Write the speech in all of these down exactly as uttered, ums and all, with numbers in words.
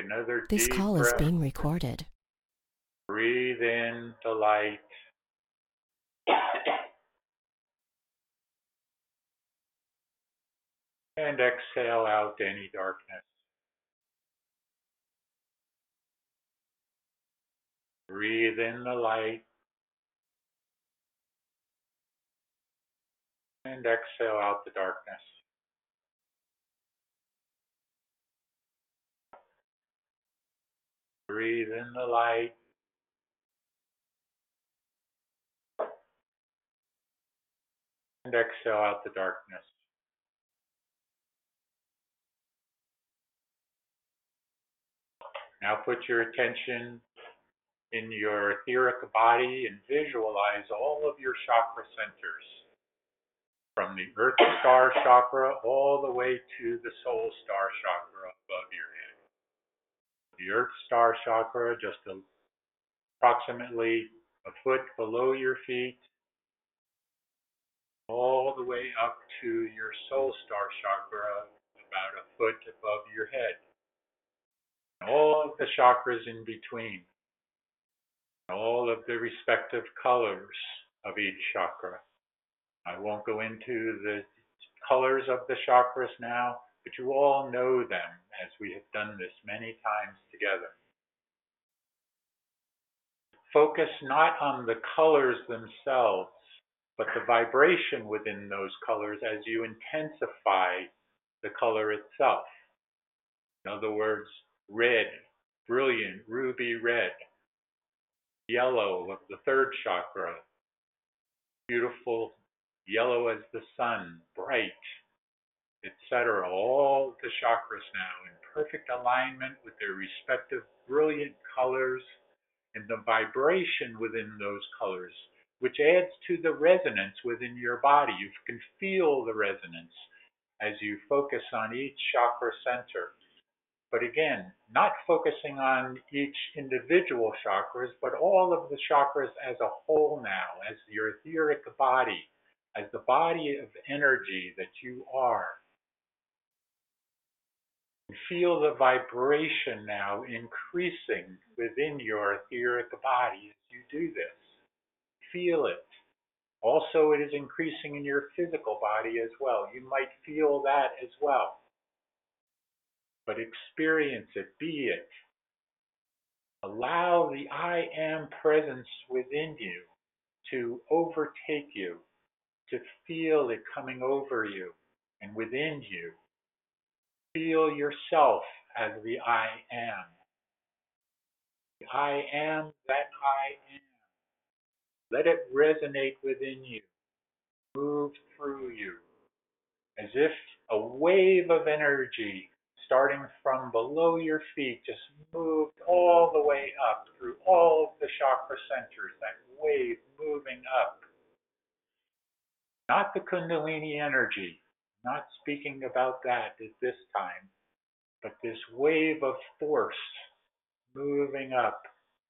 another This deep call is breath. being recorded. Breathe in the light. And exhale out any darkness. Breathe in the light. And exhale out the darkness. Breathe in the light. And exhale out the darkness. Now put your attention in your etheric body and visualize all of your chakra centers, from the Earth Star Chakra all the way to the Soul Star Chakra above your head. The Earth Star Chakra just approximately a foot below your feet, all the way up to your Soul Star Chakra about a foot above your head. And all of the chakras in between, all of the respective colors of each chakra. I won't go into the colors of the chakras now, but you all know them as we have done this many times together. Focus not on the colors themselves, but the vibration within those colors as you intensify the color itself. In other words, red, brilliant ruby red. Yellow of the third chakra, beautiful yellow as the sun, bright, et cetera. All the chakras now in perfect alignment with their respective brilliant colors and the vibration within those colors, which adds to the resonance within your body. You can feel the resonance as you focus on each chakra center. But again, not focusing on each individual chakras, but all of the chakras as a whole now, as your etheric body, as the body of energy that you are. Feel the vibration now increasing within your etheric body as you do this. Feel it. Also, it is increasing in your physical body as well. You might feel that as well. But experience it, be it. Allow the I am presence within you to overtake you, to feel it coming over you and within you. Feel yourself as the I am. The I am that I am. Let it resonate within you, move through you, as if a wave of energy starting from below your feet just moved all the way up through all of the chakra centers, that wave moving up. Not the Kundalini energy, not speaking about that at this time, but this wave of force moving up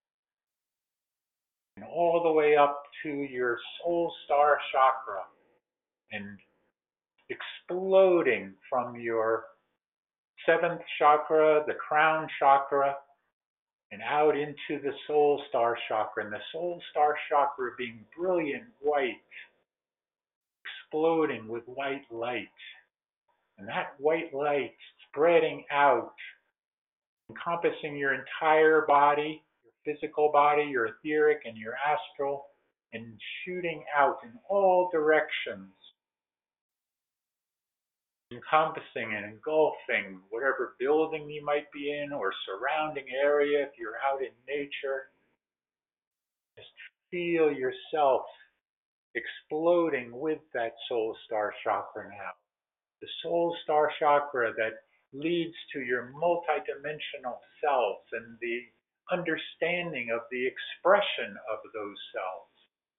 and all the way up to your soul star chakra and exploding from your seventh chakra, the crown chakra, and out into the soul star chakra. And the soul star chakra being brilliant white, exploding with white light. And that white light spreading out, encompassing your entire body, your physical body, your etheric and your astral, and shooting out in all directions, encompassing and engulfing whatever building you might be in or surrounding area if you're out in nature. Just feel yourself exploding with that soul star chakra now. The soul star chakra that leads to your multidimensional selves and the understanding of the expression of those selves.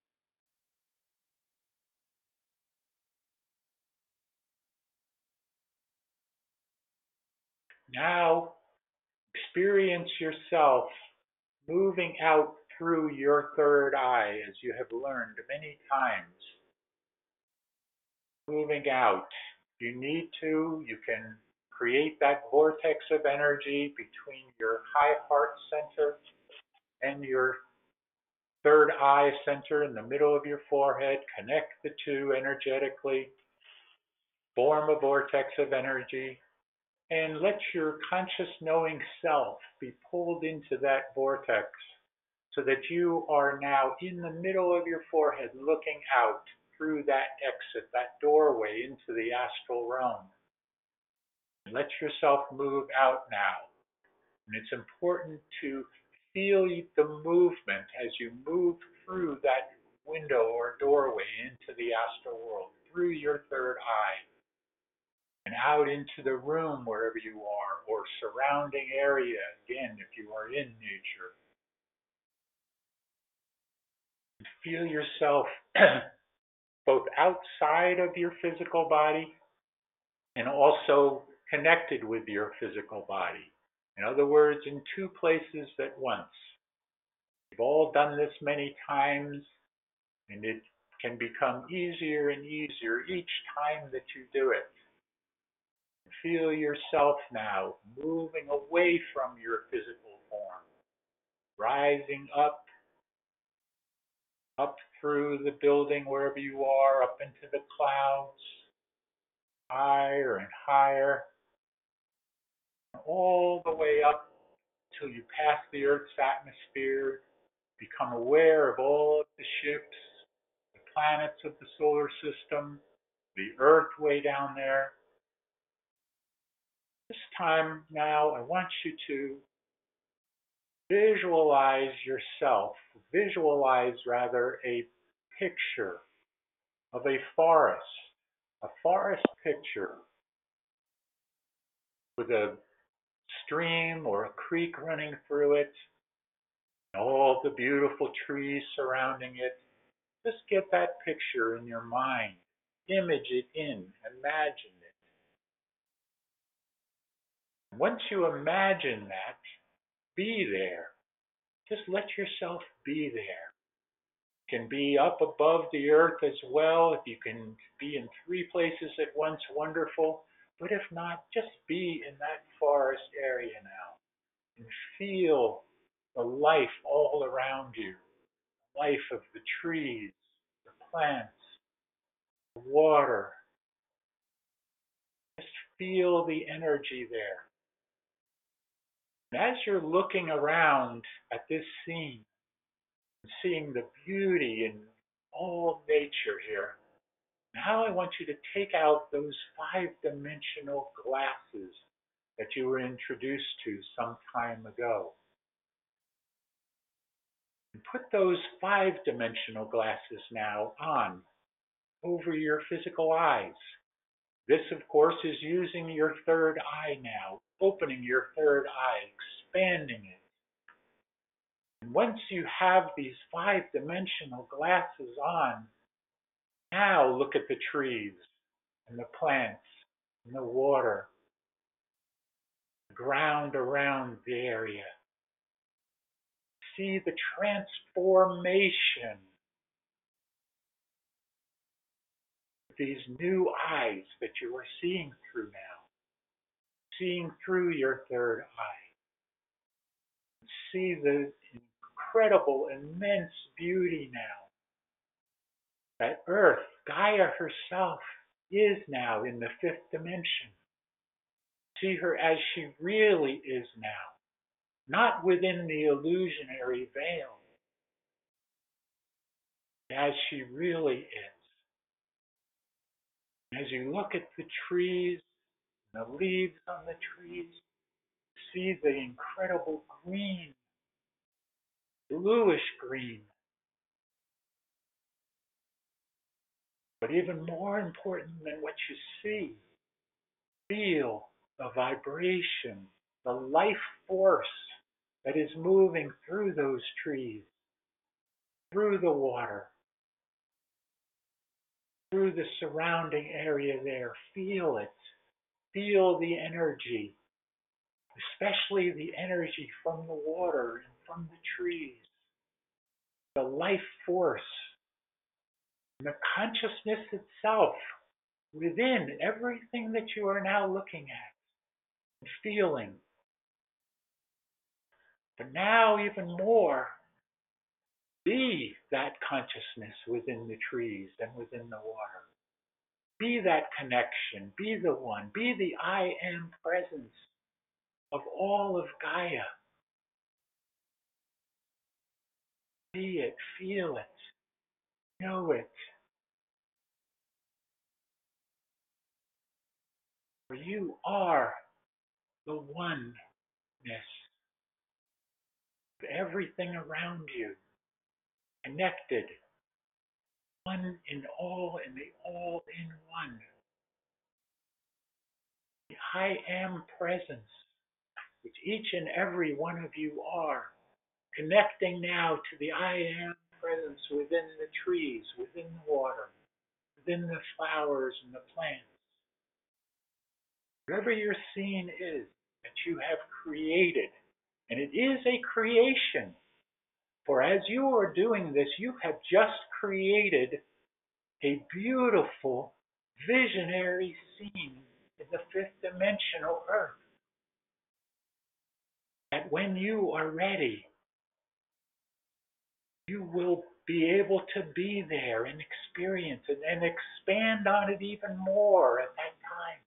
Now, experience yourself moving out through your third eye, as you have learned many times. Moving out. If you need to, you can create that vortex of energy between your high heart center and your third eye center in the middle of your forehead. Connect the two energetically, form a vortex of energy, and let your conscious knowing self be pulled into that vortex so that you are now in the middle of your forehead looking out through that exit, that doorway into the astral realm. And let yourself move out now. And it's important to feel the movement as you move through that window or doorway into the astral world, through your third eye, and out into the room wherever you are, or surrounding area, again, if you are in nature. And feel yourself both outside of your physical body and also connected with your physical body. In other words, in two places at once. We've all done this many times, and it can become easier and easier each time that you do it. Feel yourself now moving away from your physical form, rising up, up through the building wherever you are, up into the clouds, higher and higher, all the way up till you pass the Earth's atmosphere, become aware of all of the ships, the planets of the solar system, the Earth way down there. This time now, I want you to visualize yourself, visualize rather a picture of a forest, a forest picture with a stream or a creek running through it, and all the beautiful trees surrounding it. Just get that picture in your mind, image it in, imagine it. Once you imagine that, be there. Just let yourself be there. You can be up above the earth as well. If you can be in three places at once, wonderful. But if not, just be in that forest area now and feel the life all around you. The life of the trees, the plants, the water. Just feel the energy there. And as you're looking around at this scene, and seeing the beauty in all nature here, now I want you to take out those five-dimensional glasses that you were introduced to some time ago. And put those five-dimensional glasses now on over your physical eyes. This, of course, is using your third eye now, opening your third eye, expanding it. And once you have these five-dimensional glasses on, now look at the trees and the plants and the water, the ground around the area. See the transformation. These new eyes that you are seeing through now, seeing through your third eye. See the incredible, immense beauty now. That Earth, Gaia herself, is now in the fifth dimension. See her as she really is now, not within the illusionary veil, as she really is. As you look at the trees, the leaves on the trees, see the incredible green, bluish green. But even more important than what you see, feel the vibration, the life force that is moving through those trees, through the water, through the surrounding area there. Feel it. Feel the energy, especially the energy from the water and from the trees, the life force, and the consciousness itself within everything that you are now looking at. and feeling. But now even more, be that consciousness within the trees and within the water. Be that connection. Be the one. Be the I am presence of all of Gaia. Be it, feel it, know it. For you are the oneness of everything around you, connected, one in all and the all in one. The I am presence, which each and every one of you are, connecting now to the I am presence within the trees, within the water, within the flowers and the plants. Whatever your scene is that you have created, and it is a creation, for as you are doing this, you have just created a beautiful, visionary scene in the fifth dimensional earth. That when you are ready, you will be able to be there and experience it and expand on it even more at that time.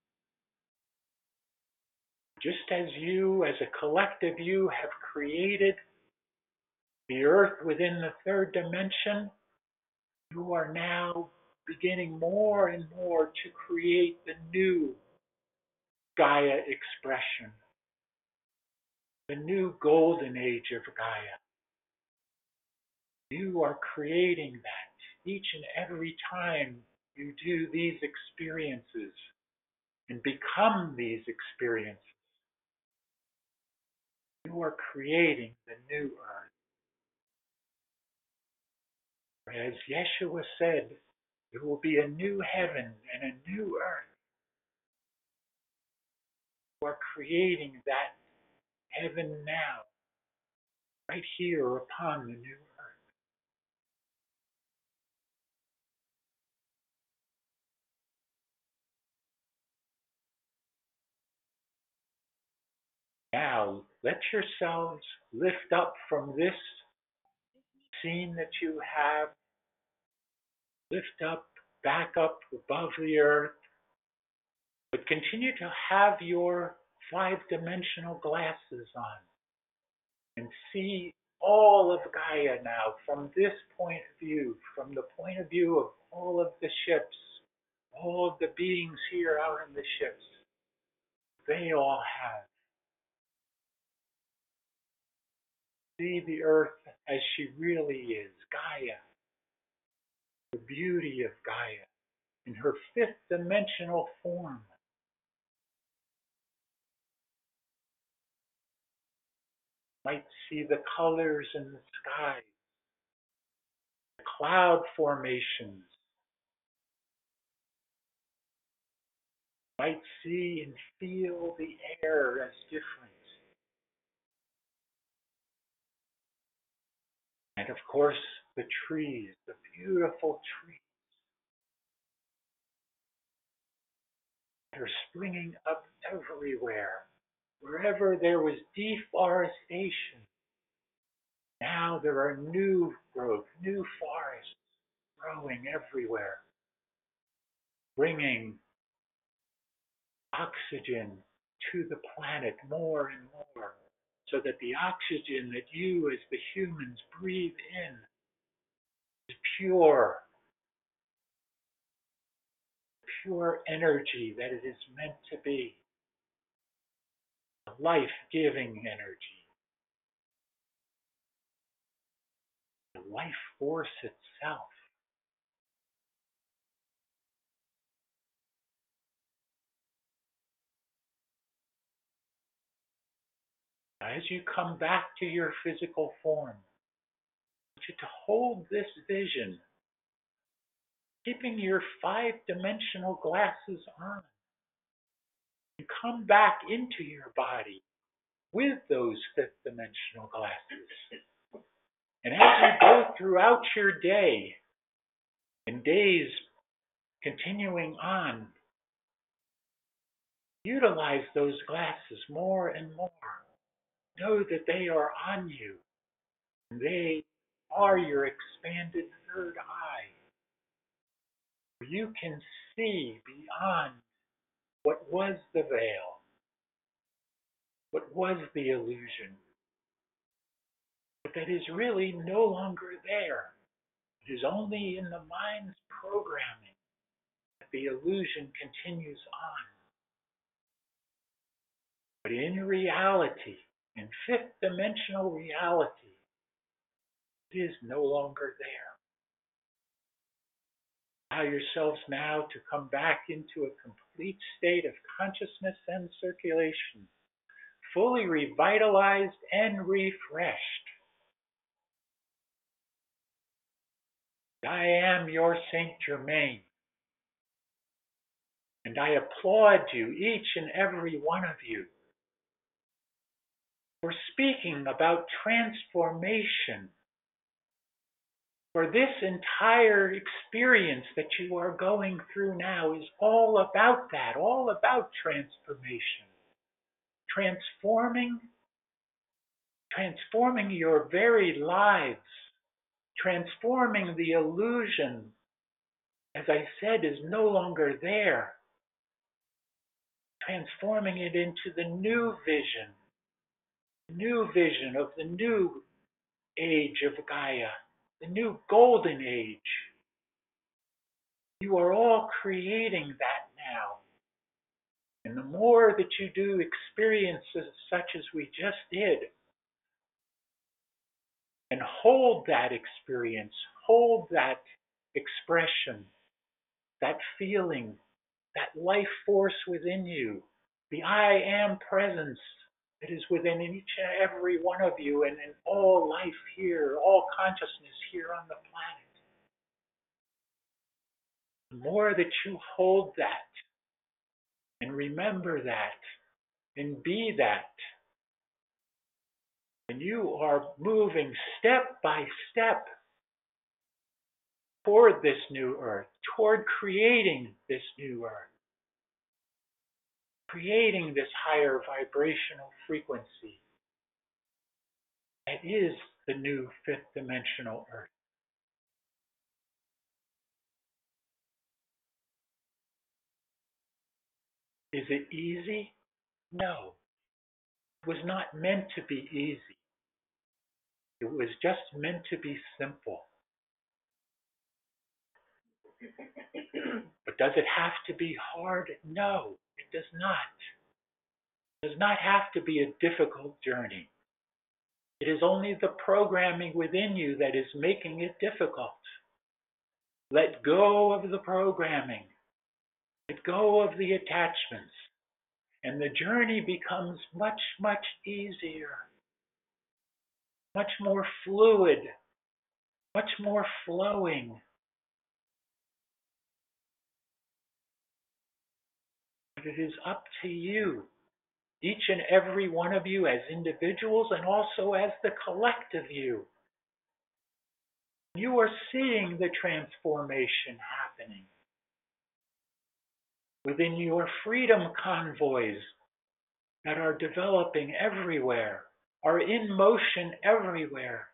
Just as you, as a collective you, have created the earth within the third dimension, you are now beginning more and more to create the new Gaia expression, the new golden age of Gaia. You are creating that each and every time you do these experiences and become these experiences. You are creating the new earth. As Yeshua said, there will be a new heaven and a new earth. You are creating that heaven now, right here upon the new earth. Now, let yourselves lift up from this scene that you have, lift up, back up above the earth, but continue to have your five-dimensional glasses on and see all of Gaia now from this point of view, from the point of view of all of the ships, all of the beings here out in the ships. They all have. See the earth as she really is, Gaia, the beauty of Gaia in her fifth dimensional form. Might see the colors in the sky, the cloud formations. Might see and feel the air as different. And of course, the trees, the beautiful trees that are springing up everywhere. Wherever there was deforestation, now there are new growth, new forests growing everywhere, bringing oxygen to the planet more and more, so that the oxygen that you as the humans breathe in is pure, pure energy that it is meant to be, a life-giving energy, the life force itself. As you come back to your physical form, I want you to hold this vision, keeping your five-dimensional glasses on, and come back into your body with those fifth-dimensional glasses. And as you go throughout your day, and days continuing on, Utilize those glasses more and more. Know that they are on you. They are your expanded third eye. You can see beyond what was the veil, what was the illusion, but that is really no longer there. It is only in the mind's programming that the illusion continues on. But in reality, in fifth dimensional reality, it is no longer there. Allow yourselves now to come back into a complete state of consciousness and circulation, fully revitalized and refreshed. I am your Saint Germain, and I applaud you, each and every one of you, for speaking about transformation. For this entire experience that you are going through now is all about that, all about transformation. Transforming, transforming your very lives, transforming the illusion, as I said, is no longer there. Transforming it into the new vision, new vision of the new age of Gaia, the new golden age. You are all creating that now. And the more that you do experiences such as we just did, and hold that experience, hold that expression, that feeling, that life force within you, the I am presence that is within each and every one of you and in all life here, all consciousness here on the planet. The more that you hold that and remember that and be that, and you are moving step by step toward this new earth, toward creating this new earth, creating this higher vibrational frequency that is the new fifth dimensional earth. Is it easy? No. It was not meant to be easy. It was just meant to be simple. But does it have to be hard? No, it does not. It does not have to be a difficult journey. It is only the programming within you that is making it difficult. Let go of the programming. Let go of the attachments. And the journey becomes much, much easier. Much more fluid. Much more flowing. But it is up to you, each and every one of you as individuals and also as the collective you. You are seeing the transformation happening within your freedom convoys that are developing everywhere, are in motion everywhere.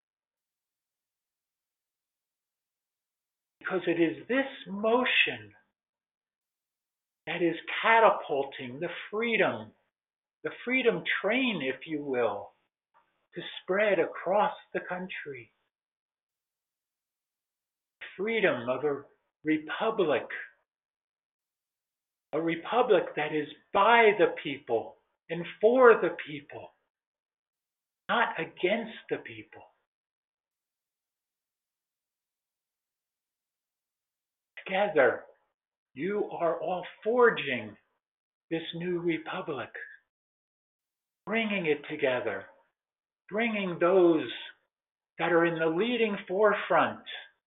Because it is this motion that is catapulting the freedom, the freedom train, if you will, to spread across the country. Freedom of a republic, a republic that is by the people and for the people, not against the people. Together, you are all forging this new republic, bringing it together, bringing those that are in the leading forefront,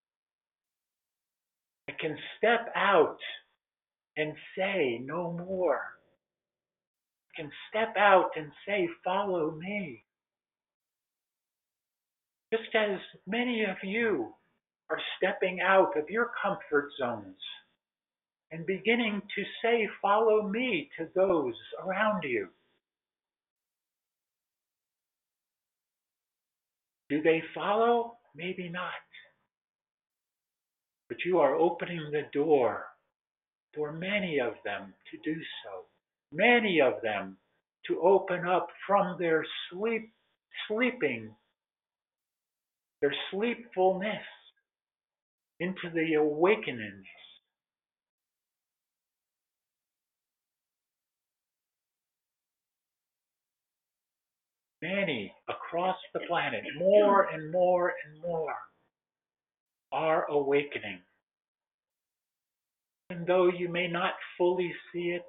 that can step out and say no more, can step out and say, follow me. Just as many of you are stepping out of your comfort zones and beginning to say, follow me, to those around you. Do they follow? Maybe not. But you are opening the door for many of them to do so. Many of them to open up from their sleep, sleeping, their sleepfulness into the awakenings. Many across the planet, more and more and more, are awakening. Even though you may not fully see it,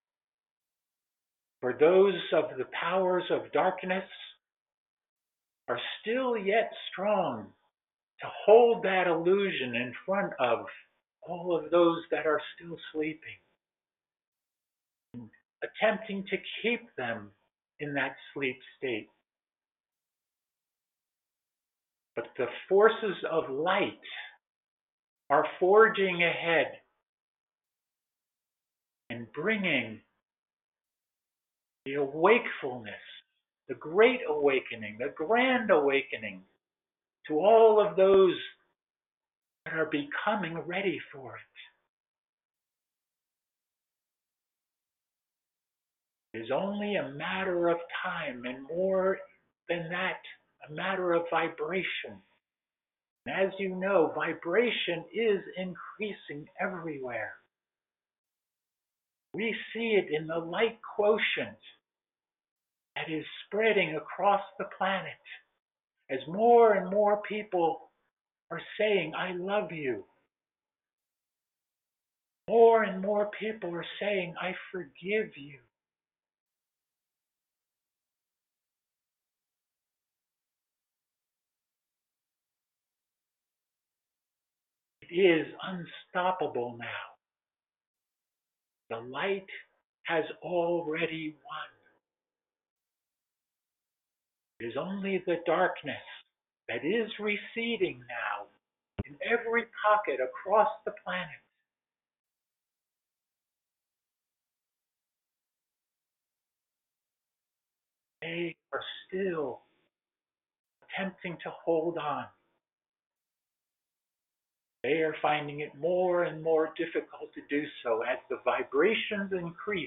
for those of the powers of darkness are still yet strong to hold that illusion in front of all of those that are still sleeping, attempting to keep them in that sleep state. But the forces of light are forging ahead and bringing the awakefulness, the great awakening, the grand awakening to all of those that are becoming ready for it. It is only a matter of time, and more than that, a matter of vibration. And as you know, vibration is increasing everywhere. We see it in the light quotient that is spreading across the planet as more and more people are saying, I love you. More and more people are saying, I forgive you. It is unstoppable now. The light has already won. It is only the darkness that is receding now in every pocket across the planet. They are still attempting to hold on. They are finding it more and more difficult to do so as the vibrations increase.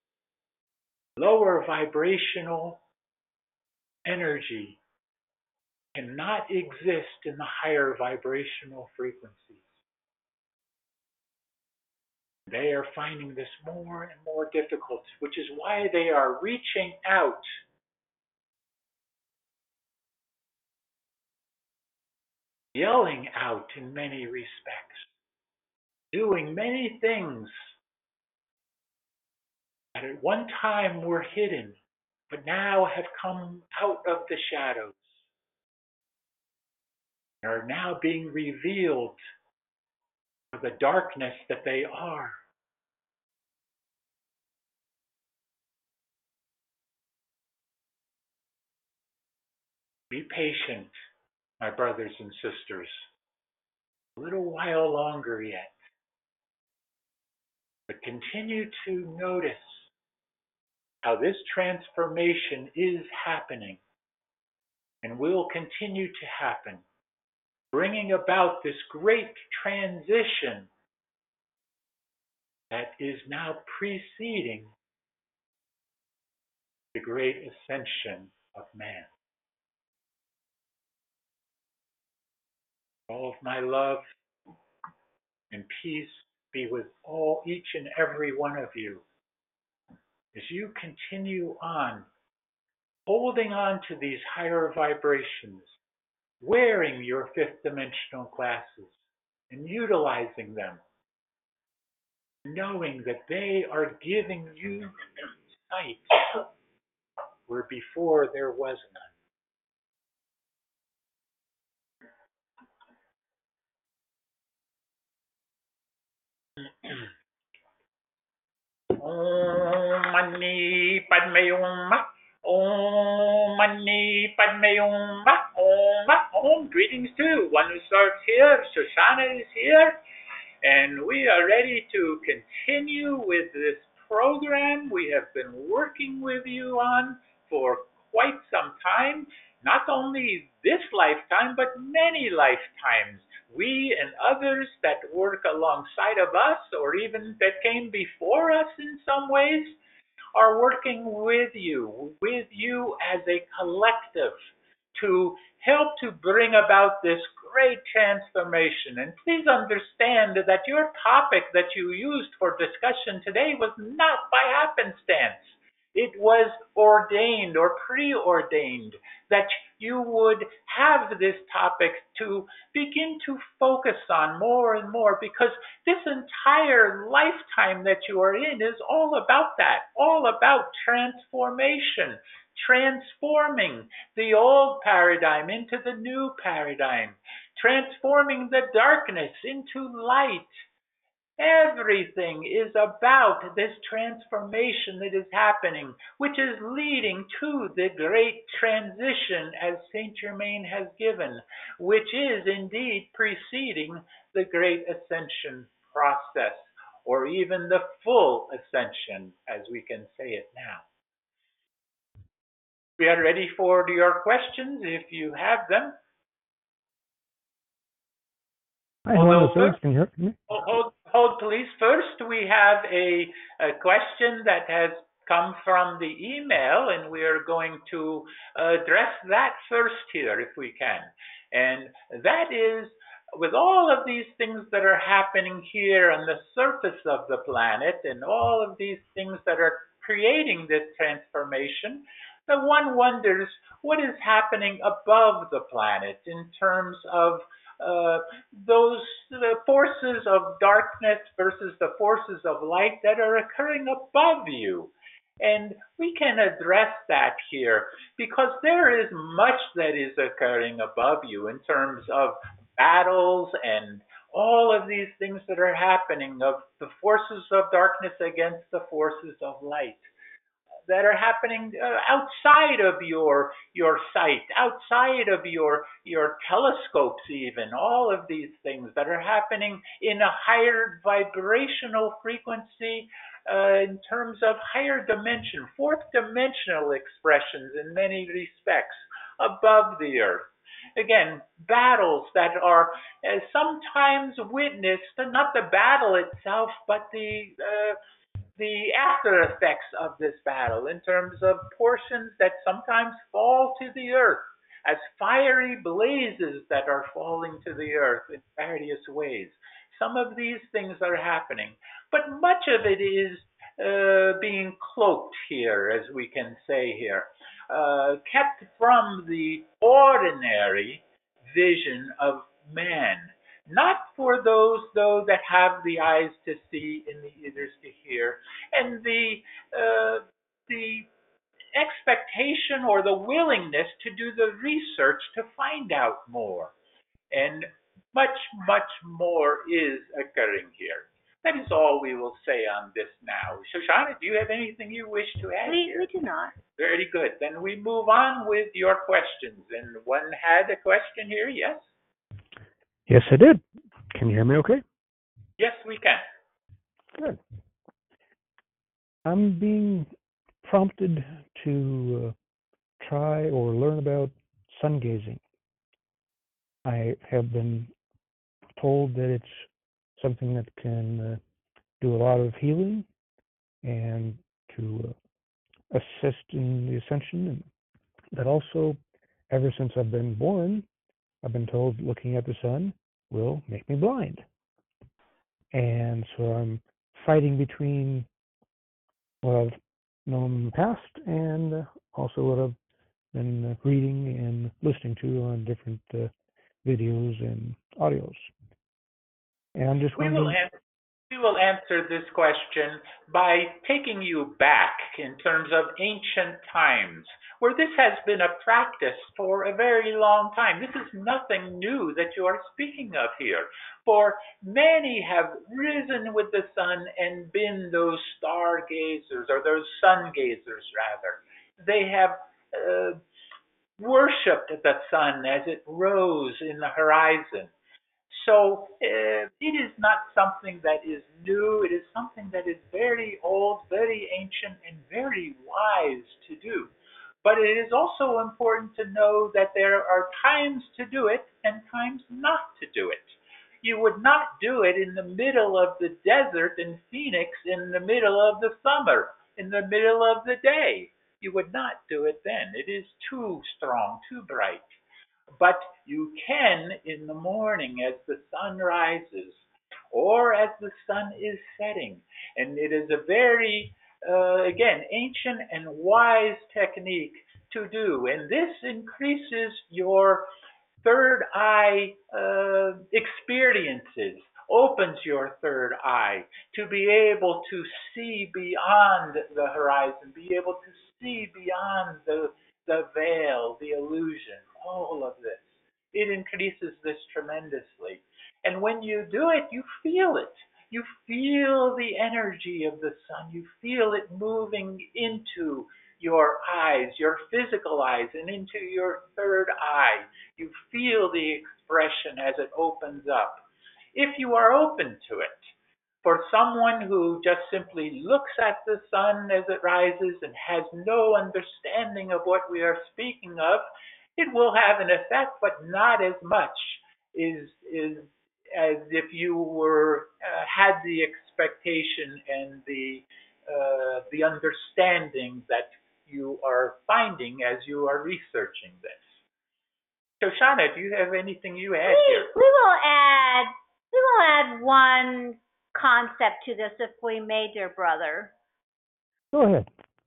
Lower vibrational energy cannot exist in the higher vibrational frequencies. They are finding this more and more difficult, which is why they are reaching out yelling out in many respects, doing many things that at one time were hidden, but now have come out of the shadows, and are now being revealed for the darkness that they are. Be patient, my brothers and sisters, a little while longer yet. But continue to notice how this transformation is happening and will continue to happen, bringing about this great transition that is now preceding the great ascension of man. All of my love and peace be with all, each and every one of you, as you continue on, holding on to these higher vibrations, wearing your fifth dimensional glasses and utilizing them, knowing that they are giving you sight where before there was none. Om Mani Padme Hum. Om Mani Padme Hum. Om. Om. Greetings too. One who starts here. Shoshana is here. and we are ready to continue with this program we have been working with you on for quite some time, not only this lifetime, but many lifetimes. We and others that work alongside of us, or even that came before us in some ways, are working with you, with you as a collective to help to bring about this great transformation. And please understand that your topic that you used for discussion today was not by happenstance. It was ordained or preordained that you would have this topic to begin to focus on more and more, because this entire lifetime that you are in is all about that, all about transformation, transforming the old paradigm into the new paradigm, transforming the darkness into light. Everything is about this transformation that is happening, which is leading to the great transition as Saint Germain has given, which is indeed preceding the great ascension process, or even the full ascension, as we can say it now. We are ready for your questions if you have them. Hi, hello, sir. Can you hear me? Hold, hold, please. First, we have a, a question that has come from the email, and we are going to address that first here, if we can. And that is, with all of these things that are happening here on the surface of the planet, and all of these things that are creating this transformation, the one wonders what is happening above the planet in terms of Uh, those the forces of darkness versus the forces of light that are occurring above you. And we can address that here because there is much that is occurring above you in terms of battles and all of these things that are happening, of the forces of darkness against the forces of light, that are happening uh, outside of your your sight, outside of your your telescopes, even all of these things that are happening in a higher vibrational frequency, uh, in terms of higher dimension, fourth dimensional expressions in many respects above the earth. Again, battles that are uh, sometimes witnessed, not the battle itself, but the uh, the after effects of this battle in terms of portions that sometimes fall to the earth as fiery blazes that are falling to the earth in various ways. Some of these things are happening, but much of it is uh, being cloaked here, as we can say here, uh, kept from the ordinary vision of man. Not for those, though, that have the eyes to see and the ears to hear, and the uh, the expectation or the willingness to do the research to find out more. And much, much more is occurring here. That is all we will say on this now. Shoshana, do you have anything you wish to add We, here? we do not. Very good. Then we move on with your questions. And one had a question here, yes? Yes, I did. Can you hear me okay? Yes, we can. Good. I'm being prompted to uh, try or learn about sun gazing. I have been told that it's something that can uh, do a lot of healing and to uh, assist in the ascension. And that also, ever since I've been born, I've been told looking at the sun will make me blind. And so I'm fighting between what I've known in the past and uh, also what I've been uh, reading and listening to on different uh, videos and audios. And I'm just We wondering. will answer, we will answer this question by taking you back in terms of ancient times, where this has been a practice for a very long time. This is nothing new that you are speaking of here. For many have risen with the sun and been those stargazers, or those sun gazers rather. They have uh, worshipped the sun as it rose in the horizon. So uh, it is not something that is new. It is something that is very old, very ancient, and very wise to do. But it is also important to know that there are times to do it and times not to do it. You would not do it in the middle of the desert in Phoenix in the middle of the summer, in the middle of the day. You would not do it then. It is too strong, too bright. But you can in the morning as the sun rises or as the sun is setting. And it is a very, uh, again, ancient and wise technique to do. And this increases your third eye uh, experiences, opens your third eye to be able to see beyond the horizon, be able to see beyond the, the veil, the illusion, all of this. It increases this tremendously. And when you do it, you feel it. You feel the energy of the sun. You feel it moving into your eyes, your physical eyes, and into your third eye. You feel the expression as it opens up. If you are open to it, for someone who just simply looks at the sun as it rises and has no understanding of what we are speaking of, it will have an effect, but not as much is is as if you were uh, had the expectation and the uh, the understanding that you are finding as you are researching this. Shoshana, do you have anything you add We here? we will add we will add one concept to this, if we may, dear brother. Go ahead.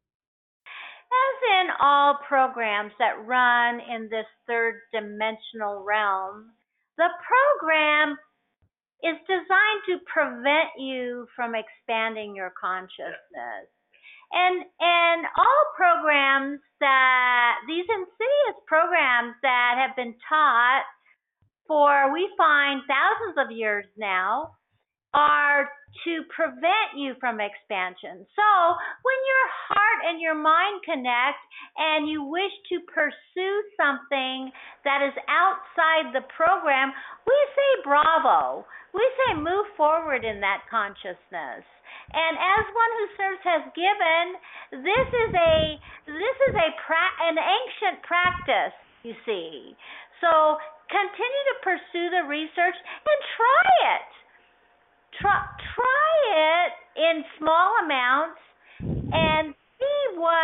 As in all programs that run in this third dimensional realm, the program is designed to prevent you from expanding your consciousness. And and all programs that these insidious programs that have been taught for, we find, thousands of years now, are to prevent you from expansion. So when your heart and your mind connect and you wish to pursue something that is outside the program, we say bravo. We say move forward in that consciousness. And as one who serves has given, this is a this is a pra- an ancient practice, you see. So continue to pursue the research and try it. Try, try it in small amounts and see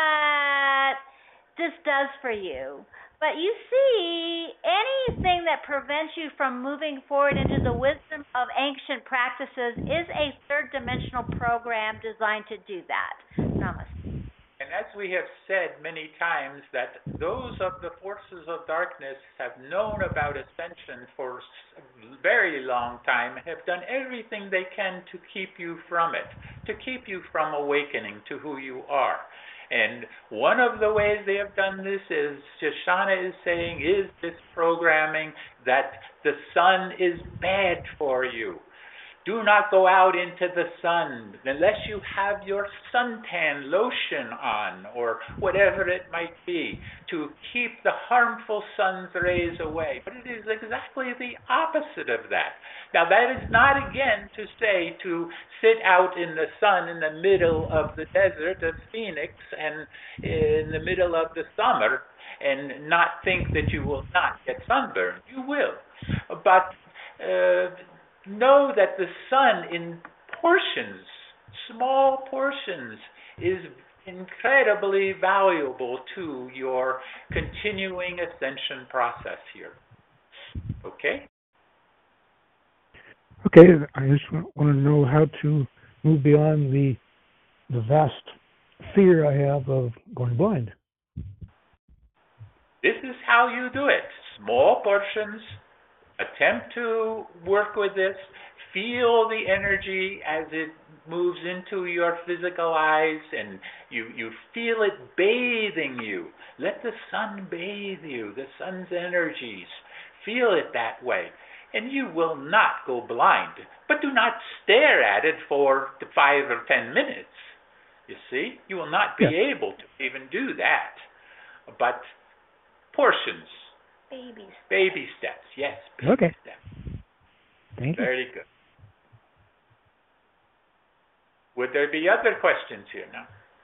what this does for you. But you see, anything that prevents you from moving forward into the wisdom of ancient practices is a third dimensional program designed to do that. Namaste. And as we have said many times, that those of the forces of darkness have known about ascension for a very long time and have done everything they can to keep you from it, to keep you from awakening to who you are. And one of the ways they have done this is, Shoshana is saying, is this programming that the sun is bad for you. Do not go out into the sun unless you have your suntan lotion on or whatever it might be to keep the harmful sun's rays away. But it is exactly the opposite of that. Now, that is not, again, to say to sit out in the sun in the middle of the desert of Phoenix and in the middle of the summer and not think that you will not get sunburned. You will. But uh, know that the sun in portions, small portions, is incredibly valuable to your continuing ascension process here. Okay? Okay, I just want to know how to move beyond the the vast fear I have of going blind. This is how you do it. Small portions. Attempt to work with this. Feel the energy as it moves into your physical eyes and you, you feel it bathing you. Let the sun bathe you, the sun's energies. Feel it that way. And you will not go blind. But do not stare at it for five or ten minutes. You see? You will not be yeah. able to even do that. But portions. Baby steps. Baby steps, yes. Baby Okay. steps. Thank you. Very good. Would there be other questions here now?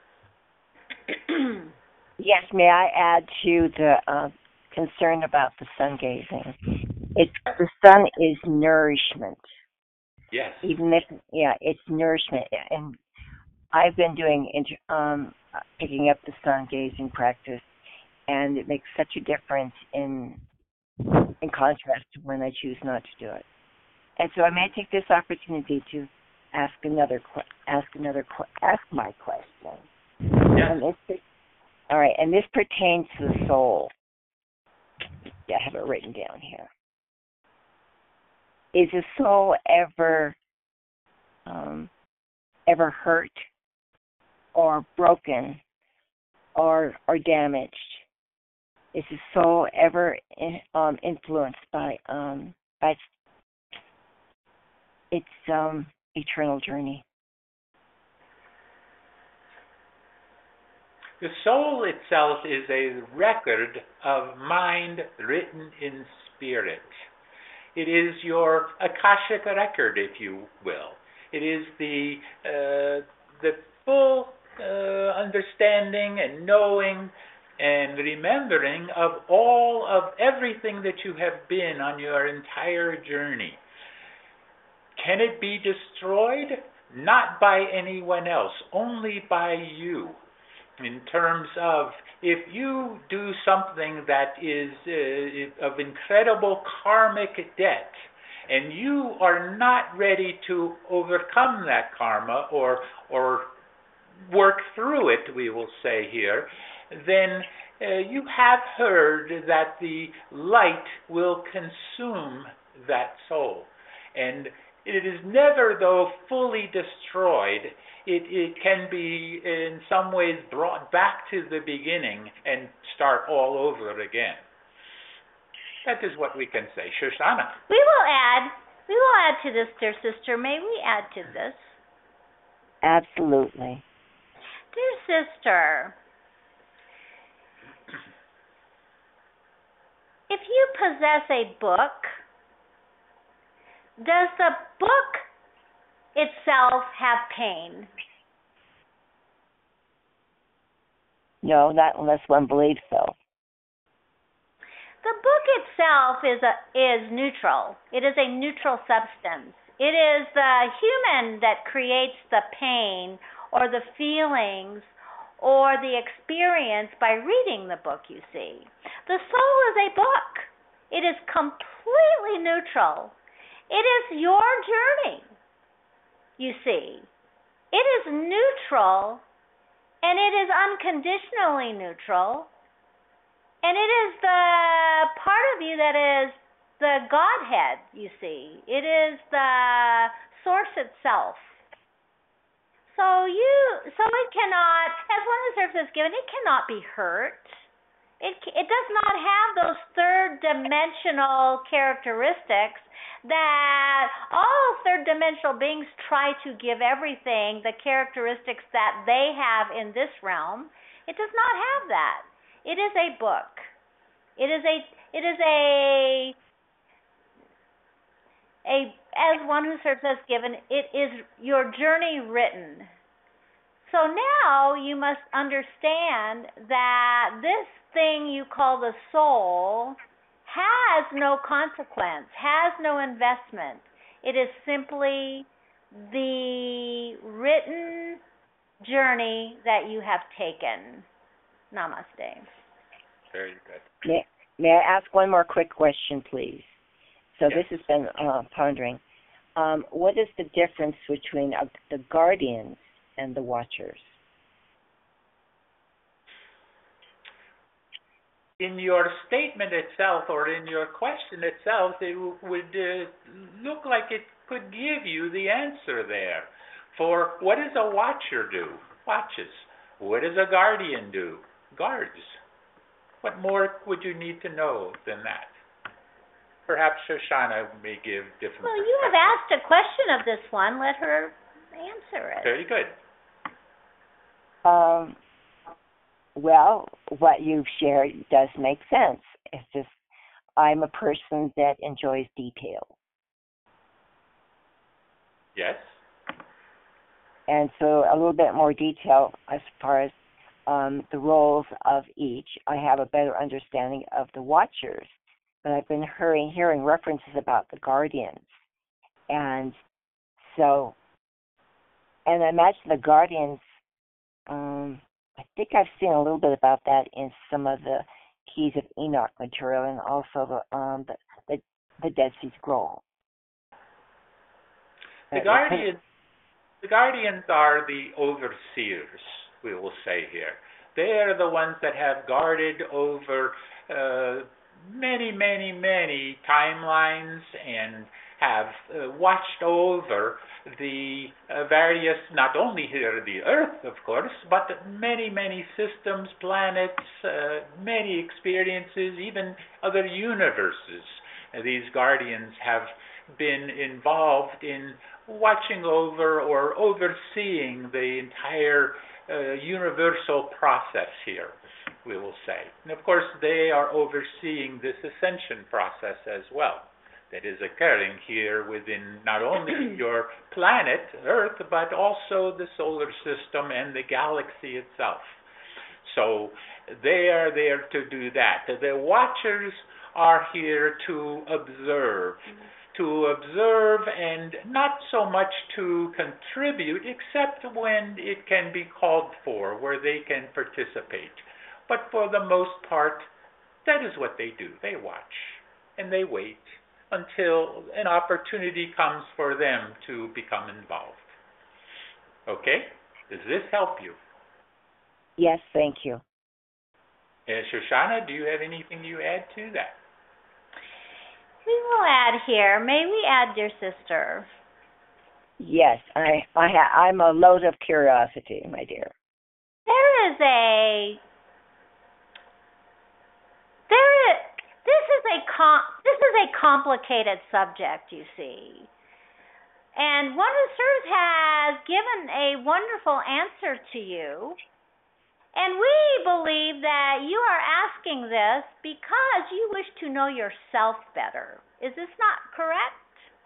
Yes, may I add to the uh, concern about the sun gazing? It's the sun is nourishment. Yes. Even if yeah, it's nourishment, and I've been doing inter- um picking up the sun gazing practice, and it makes such a difference in in contrast to when I choose not to do it. And so I may take this opportunity to ask another que- ask another que- ask my question. Yes. And this, all right, and this pertains to the soul. Yeah, I have it written down here. Is the soul ever um, ever hurt or broken or or damaged? Is the soul ever in, um, influenced by um, by its, its um, eternal journey? The soul itself is a record of mind written in spirit. It is your Akashic record, if you will. It is the uh, the full uh, understanding and knowing and remembering of all of everything that you have been on your entire journey. Can it be destroyed? Not by anyone else, only by you. In terms of, if you do something that is uh, of incredible karmic debt, and you are not ready to overcome that karma or or work through it, we will say here, then uh, you have heard that the light will consume that soul. And it is never, though, fully destroyed. It, it can be, in some ways, brought back to the beginning and start all over again. That is what we can say. Shoshana. We will add, we will add to this, dear sister. May we add to this? Absolutely. Dear sister, if you possess a book, does the book itself have pain? No, not unless one believes so. The book itself is a, is neutral. It is a neutral substance. It is the human that creates the pain or the feelings or the experience by reading the book, you see. The soul is a book. It is completely neutral. It is your journey, you see. It is neutral, and it is unconditionally neutral, and it is the part of you that is the Godhead, you see. It is the source itself. So you, so it cannot, as one of the services given, it cannot be hurt. It it does not have those third dimensional characteristics that all third dimensional beings try to give everything the characteristics that they have in this realm. It does not have that. It is a book. It is a it is a a as one who serves as given, it is your journey written. So now you must understand that this thing you call the soul has no consequence, has no investment. It is simply the written journey that you have taken. Namaste. Very good. May, may I ask one more quick question, please? So Yes. this has been uh, pondering. Um, what is the difference between uh, the guardians and the watchers? In your statement itself, or in your question itself, it w- would uh, look like it could give you the answer there. For what does a watcher do? Watches. What does a guardian do? Guards. What more would you need to know than that? Perhaps Shoshana may give different. Well, you have asked a question of this one. Let her answer it. Very good. Um, well, what you've shared does make sense. It's just I'm a person that enjoys detail. Yes. And so a little bit more detail as far as um, the roles of each. I have a better understanding of the Watchers, but I've been hearing, hearing references about the Guardians. And so, and I imagine the Guardians, um, I think I've seen a little bit about that in some of the Keys of Enoch material, and also the um, the, the, the Dead Sea Scroll. The Uh, Guardians, the Guardians are the overseers, we will say here. They are the ones that have guarded over uh, many, many, many timelines and have uh, watched over the uh, various, not only here the Earth, of course, but many, many systems, planets, uh, many experiences, even other universes. Uh, these guardians have been involved in watching over or overseeing the entire uh, universal process here, we will say. And of course, they are overseeing this ascension process as well that is occurring here within not only your planet, Earth, but also the solar system and the galaxy itself. So they are there to do that. The Watchers are here to observe, to observe and not so much to contribute, except when it can be called for, where they can participate. But for the most part, that is what they do. They watch and they wait until an opportunity comes for them to become involved. Okay? Does this help you? Yes, thank you. Uh, Shoshana, do you have anything you add to that? We will add here. May we add, dear sister? Yes, I, I ha- I'm a load of curiosity, my dear. There is a there is, this is a com- this is a complicated subject, you see. And Wonder Sirs has given a wonderful answer to you. And we believe that you are asking this because you wish to know yourself better. Is this not correct?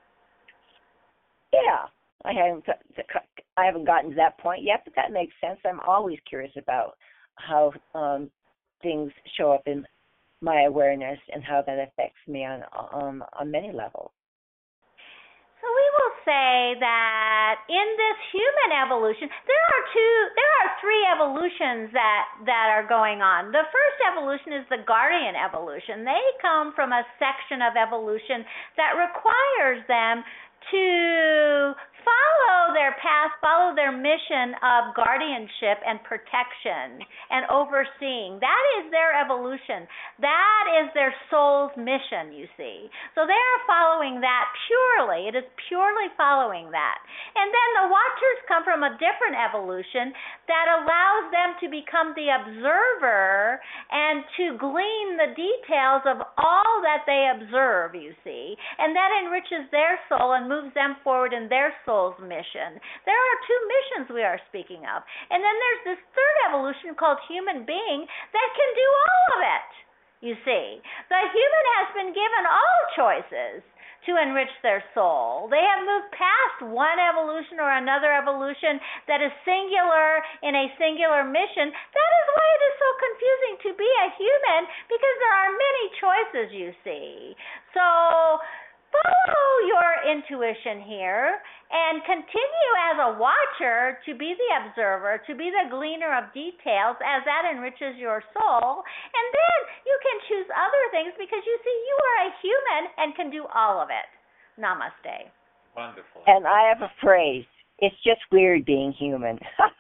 Yeah, I haven't I haven't gotten to that point yet, but that makes sense. I'm always curious about how um, things show up in my awareness and how that affects me on um, on many levels. So we will say that in this human evolution, there are two, there are three evolutions that, that are going on. The first evolution is the guardian evolution. They come from a section of evolution that requires them to follow their path, follow their mission of guardianship and protection and overseeing. That is their evolution. That is their soul's mission, you see. So they are following that purely. It is purely following that. And then the Watchers come from a different evolution that allows them to become the observer and to glean the details of all that they observe, you see. And that enriches their soul and moves them forward in their soul's mission. There are two missions we are speaking of. And then there's this third evolution called human being that can do all of it, you see. The human has been given all choices to enrich their soul. They have moved past one evolution or another evolution that is singular in a singular mission. That is why it is so confusing to be a human, because there are many choices, you see. So follow your intuition here and continue as a watcher to be the observer, to be the gleaner of details as that enriches your soul. And then you can choose other things because you see you are a human and can do all of it. Namaste. Wonderful. And I have a phrase. It's just weird being human.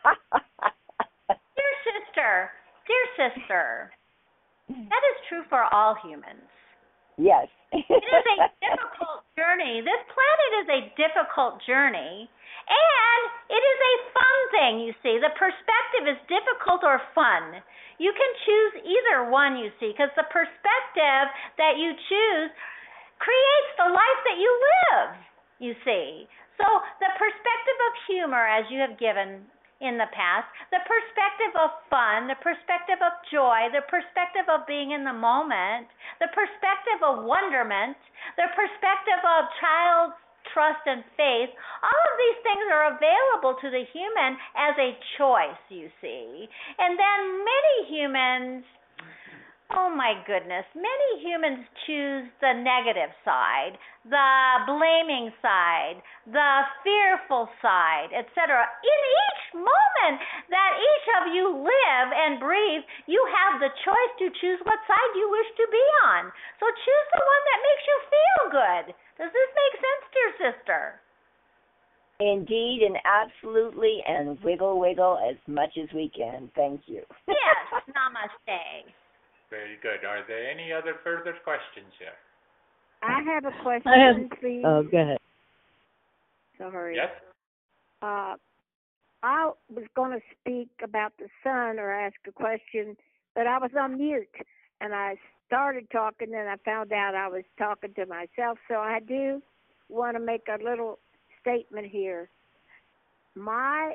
Dear sister, dear sister, that is true for all humans. Yes. It is a difficult journey. This planet is a difficult journey, and it is a fun thing, you see. The perspective is difficult or fun. You can choose either one, you see, because the perspective that you choose creates the life that you live, you see. So the perspective of humor, as you have given in the past, the perspective of fun, the perspective of joy, the perspective of being in the moment, the perspective of wonderment, the perspective of child trust, and faith, all of these things are available to the human as a choice, you see. And then many humans, oh my goodness, many humans choose the negative side, the blaming side, the fearful side, et cetera. In each moment that each of you live and breathe, you have the choice to choose what side you wish to be on. So choose the one that makes you feel good. Does this make sense, dear sister? Indeed and absolutely, and wiggle, wiggle as much as we can. Thank you. Yes, namaste. Very good. Are there any other further questions here? I have a question, I have, please. oh, go ahead. Sorry. Yes? Uh, I was going to speak about the sun or ask a question, but I was on mute, and I started talking, and I found out I was talking to myself. So I do want to make a little statement here. My,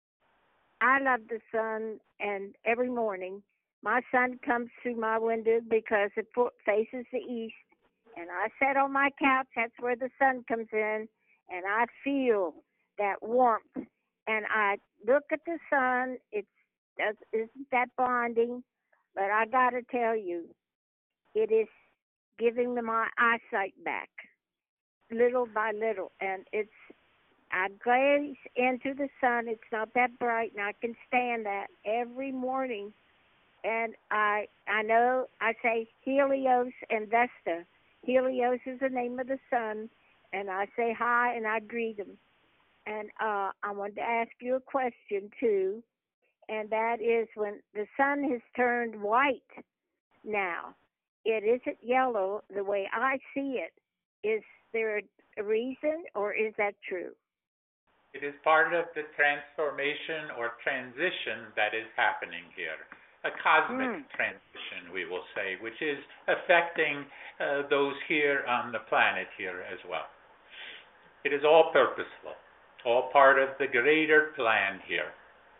I love the sun, and every morning my sun comes through my window because it faces the east, and I sit on my couch. That's where the sun comes in, and I feel that warmth. And I look at the sun. It's isn't that bonding, but I got to tell you, it is giving me my eyesight back, little by little, and it's. I gaze into the sun. It's not that bright, and I can stand that every morning. And I I know I say Helios and Vesta. Helios is the name of the sun, and I say hi and I greet them. And uh, I wanted to ask you a question too, and that is when the sun has turned white now, it isn't yellow the way I see it. Is there a reason, or is that true? It is part of the transformation or transition that is happening here. A cosmic Mm. transition, we will say, which is affecting uh, those here on the planet here as well. It is all purposeful, all part of the greater plan here.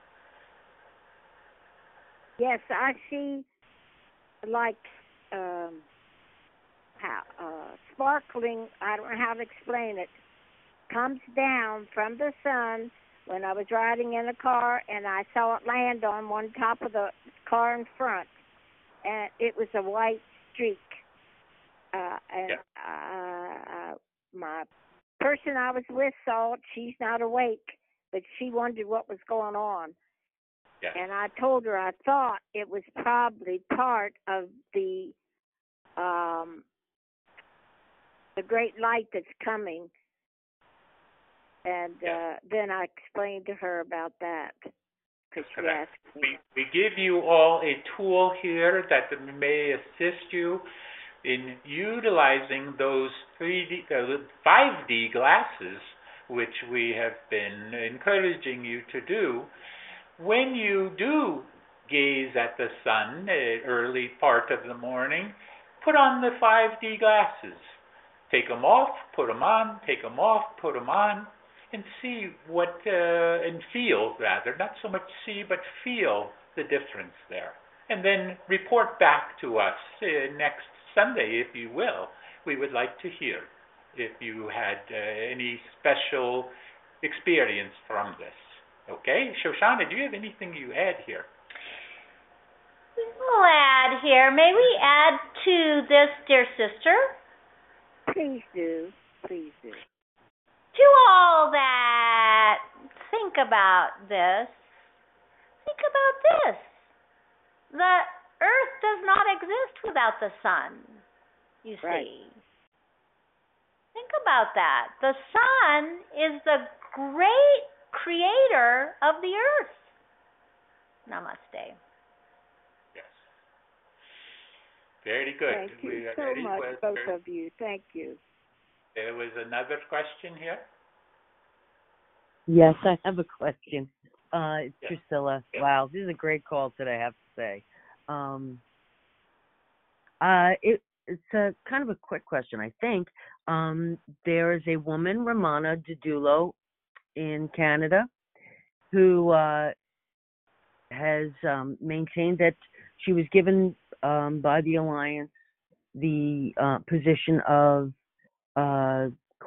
Yes, I see, like um, how uh, sparkling. I don't know how to explain it. Comes down from the sun when I was riding in a car, and I saw it land on one top of the car in front, and it was a white streak. Uh, and Yeah. uh, uh, my person I was with saw it. She's not awake, but she wondered what was going on. Yes. And I told her I thought it was probably part of the um, the great light that's coming. And Yes. uh, then I explained to her about that because she Correct. asked me. We, we give you all a tool here that may assist you in utilizing those three D, uh, five D glasses, which we have been encouraging you to do. When you do gaze at the sun uh, early part of the morning, put on the five D glasses. Take them off, put them on, take them off, put them on, and see what, uh, and feel rather, not so much see, but feel the difference there. And then report back to us uh, next Sunday, if you will. We would like to hear if you had uh, any special experience from this. Okay? Shoshana, do you have anything you add here? We'll add here. May we add to this, dear sister? Please do. Please do. To all that think about this, think about this. The earth does not exist without the sun, you see. Right. Think about that. The sun is the great creator of the earth. Namaste. Yes. Very good. Thank you We are so ready. much, Was both there, of you. Thank you. there was another question here. Yes, I have a question. Uh, it's Yes. Drusilla. Wow, this is a great call today, I have to say. Um, uh, it, it's a kind of a quick question, I think. Um, there is a woman, Romana Didulo, in Canada, who uh, has um, maintained that she was given um, by the Alliance the uh, position of uh,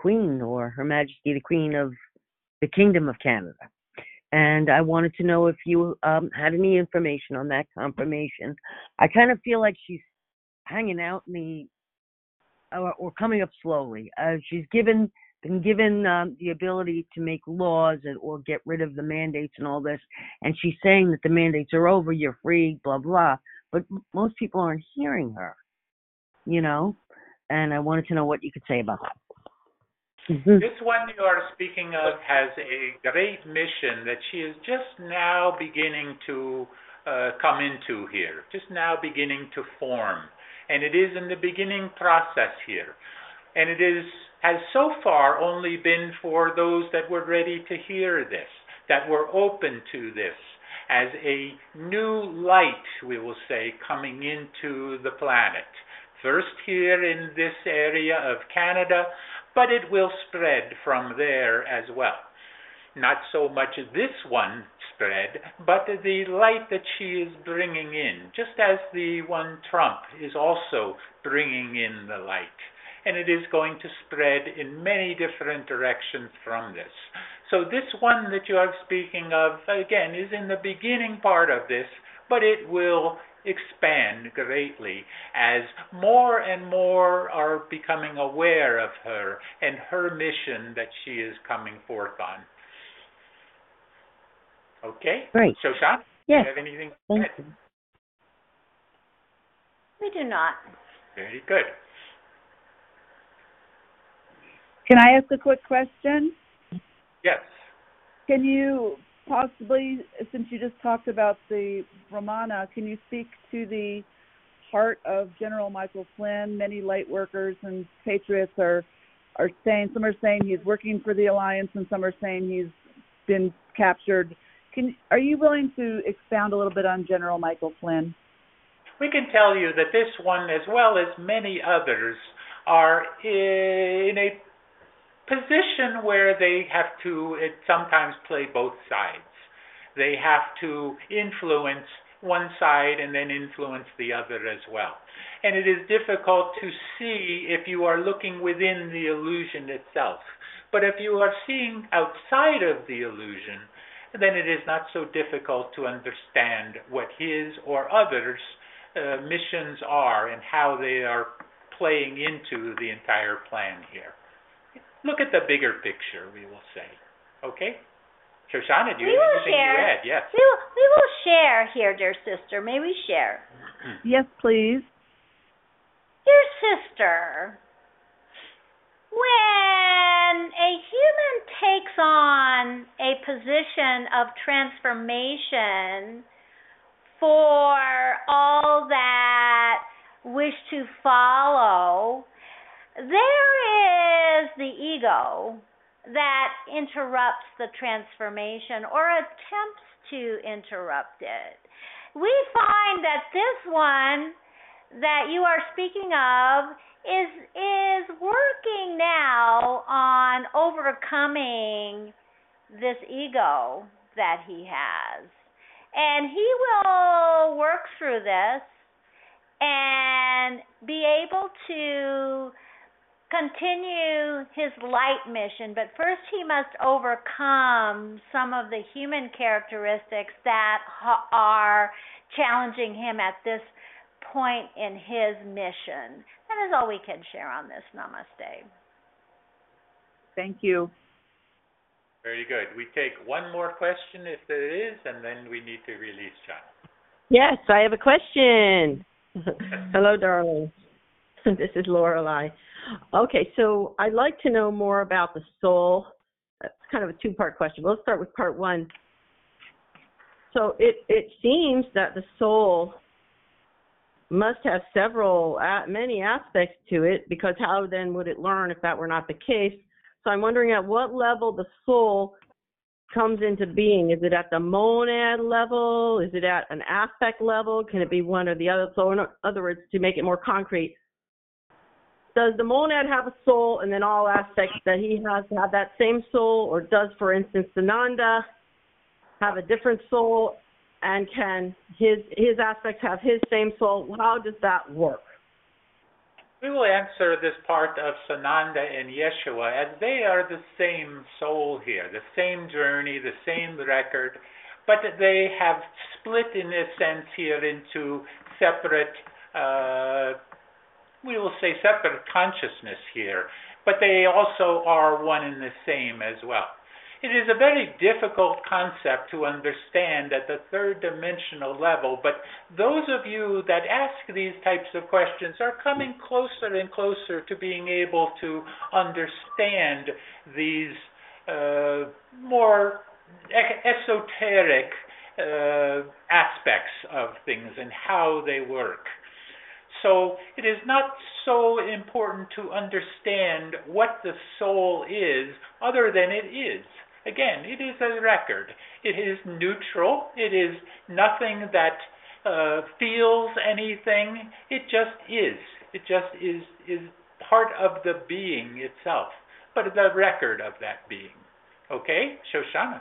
Queen, or Her Majesty the Queen of the Kingdom of Canada. And I wanted to know if you um, had any information on that confirmation. I kind of feel like she's hanging out in the, or, or coming up slowly. Uh, she's given been given um, the ability to make laws and, or get rid of the mandates and all this. And she's saying that the mandates are over, you're free, blah, blah. But m- most people aren't hearing her, you know? And I wanted to know what you could say about that. Mm-hmm. This one you are speaking of has a great mission that she is just now beginning to uh, come into here, just now beginning to form. And it is in the beginning process here. And it is has so far only been for those that were ready to hear this, that were open to this, as a new light, we will say, coming into the planet. First here in this area of Canada, but it will spread from there as well. Not so much this one spread, but the light that she is bringing in, just as the one Trump is also bringing in the light. And it is going to spread in many different directions from this. So this one that you are speaking of, again, is in the beginning part of this, but it will expand greatly as more and more are becoming aware of her and her mission that she is coming forth on. Okay? Great. Shoshan, Yes. do you have anything to Thank add? you. We do not. Very good. Can I ask a quick question? Yes. Can you possibly, since you just talked about the Ramana, can you speak to the heart of General Michael Flynn? Many light workers and patriots are are saying, some are saying he's working for the alliance, and some are saying he's been captured. Can are you willing to expound a little bit on General Michael Flynn? We can tell you that this one, as well as many others, are in a position where they have to it sometimes play both sides. They have to influence one side and then influence the other as well. And it is difficult to see if you are looking within the illusion itself. But if you are seeing outside of the illusion, then it is not so difficult to understand what his or others' uh, missions are and how they are playing into the entire plan here. Look at the bigger picture, we will say. Okay? Shoshana, do you We have will anything share. to add? Yes. We will, we will share here, dear sister. May we share? Yes, please. Dear sister, when a human takes on a position of transformation for all that wish to follow, there is the ego that interrupts the transformation or attempts to interrupt it. We find that this one that you are speaking of is is working now on overcoming this ego that he has. And he will work through this and be able to continue his light mission, but first he must overcome some of the human characteristics that ha- are challenging him at this point in his mission. That is all we can share on this. Namaste. Thank you. Very good. We take one more question if there is, and then we need to release John. Yes, I have a question. Hello, darling. This is Lorelei. Okay, so I'd like to know more about the soul. That's kind of a two-part question. Let's start with part one. So it, it seems that the soul must have several, uh, many aspects to it, because how then would it learn if that were not the case? So I'm wondering at what level the soul comes into being. Is it at the monad level? Is it at an aspect level? Can it be one or the other? So in other words, to make it more concrete, does the monad have a soul and then all aspects that he has have that same soul? Or does, for instance, Sananda have a different soul, and can his his aspects have his same soul? How does that work? We will answer this part of Sananda and Yeshua as they are the same soul here, the same journey, the same record, but they have split in a sense here into separate, uh, we will say separate consciousness here, but they also are one and the same as well. It is a very difficult concept to understand at the third dimensional level, but those of you that ask these types of questions are coming closer and closer to being able to understand these uh, more esoteric uh, aspects of things and how they work. So it is not so important to understand what the soul is other than it is. Again, it is a record. It is neutral. It is nothing that uh, feels anything. It just is. It just is, is part of the being itself, but the record of that being. Okay, Shoshana?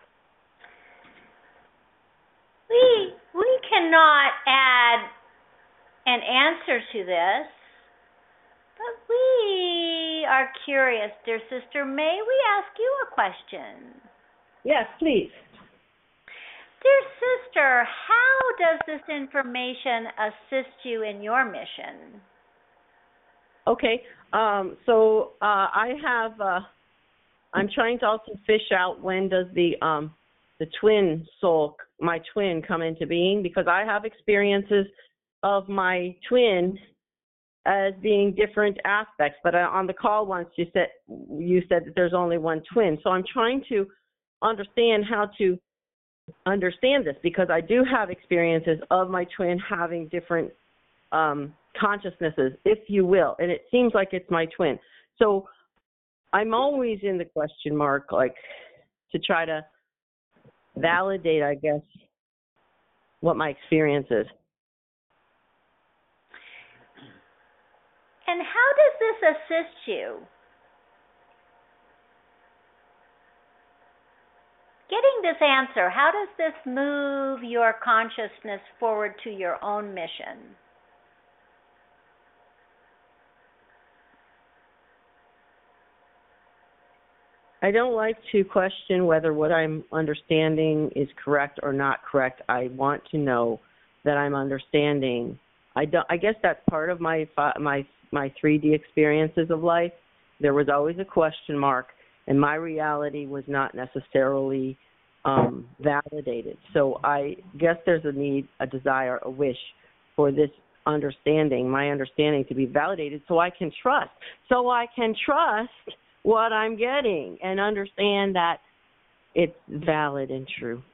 We, we cannot add an answer to this, but we are curious, dear sister. May we ask you a question? Yes, please. Dear sister, how does this information assist you in your mission? Okay, um, so uh, I have, uh, I'm trying to also fish out when does the um, the twin soul, my twin, come into being, because I have experiences of my twin as being different aspects, but on the call once you said you said that there's only one twin. So I'm trying to understand how to understand this, because I do have experiences of my twin having different um, consciousnesses, if you will, and it seems like it's my twin. So I'm always in the question mark, like to try to validate, I guess, what my experience is. And how does this assist you? Getting this answer, how does this move your consciousness forward to your own mission? I don't like to question whether what I'm understanding is correct or not correct. I want to know that I'm understanding. I don't. I guess that's part of my my my three D experiences of life. There was always a question mark, and my reality was not necessarily um, validated. So I guess there's a need, a desire, a wish for this understanding, my understanding, to be validated, so I can trust. So I can trust what I'm getting and understand that it's valid and true.